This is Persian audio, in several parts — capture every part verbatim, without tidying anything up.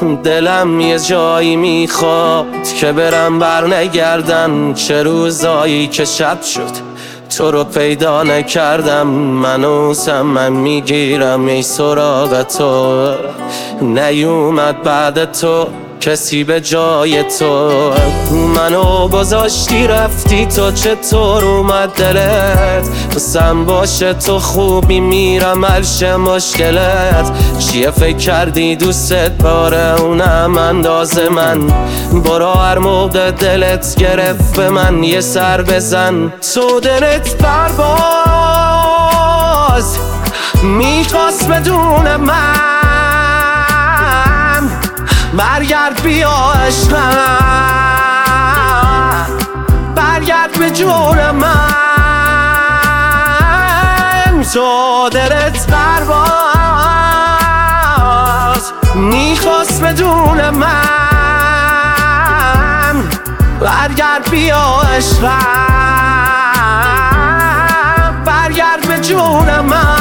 دلم یه جایی میخواد که برم بر نگردم. چه روزایی که شب شد تو رو پیدا نکردم. منوسم من میگیرم ای سراغ تو. نیومد بعد تو کسی به جای تو. منو گذاشتی رفتی تو، چطور اومد دلت؟ بسم باشه تو خوبی میرم حلش مشکلت. چیه فکر کردی دوست داره اونم انداز من؟ برو هر موقع دلت گرفت به من یه سر بزن. تو دلت پرواز میخواست بدون من. برگرد بیا عشقم، برگرد به جون من. تو دلت پرواز میخواست بدون من. برگرد بیا عشقم، برگرد به جون من.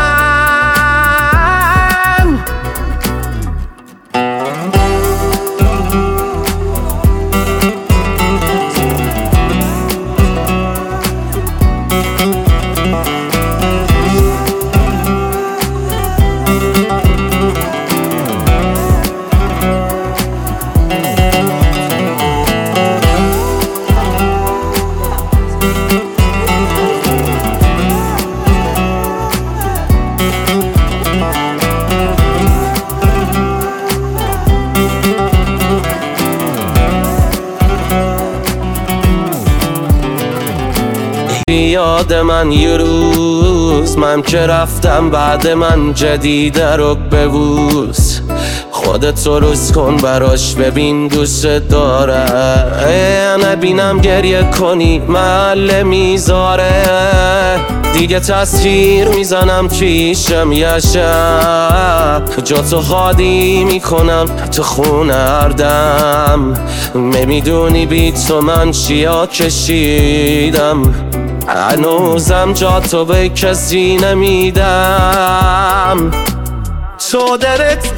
یاد من یه روز من که رفتم بعد من جدیده رو ببوس. خودت روز کن براش ببین دوست داره. نبینم گریه کنی محل میذاره. دیگه تصویر میزنم پیشم یه شب. جا تو خالی میکنم تو خونه هر دم. نمیدونی بی تو من چیا کشیدم. هنوزم جا تو به کسی نمیدم. تو دلت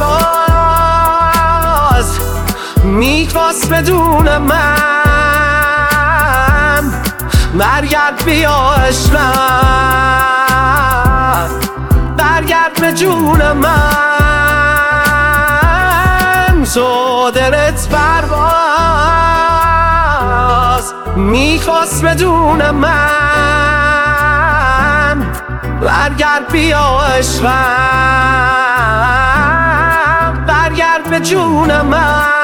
پرواز میخواست بدون من. برگرد بیا عشقم، برگرد به جون من. تو دلت پرواز میخواست بدون من. برگرد بیا عشقم، برگرد به جون من.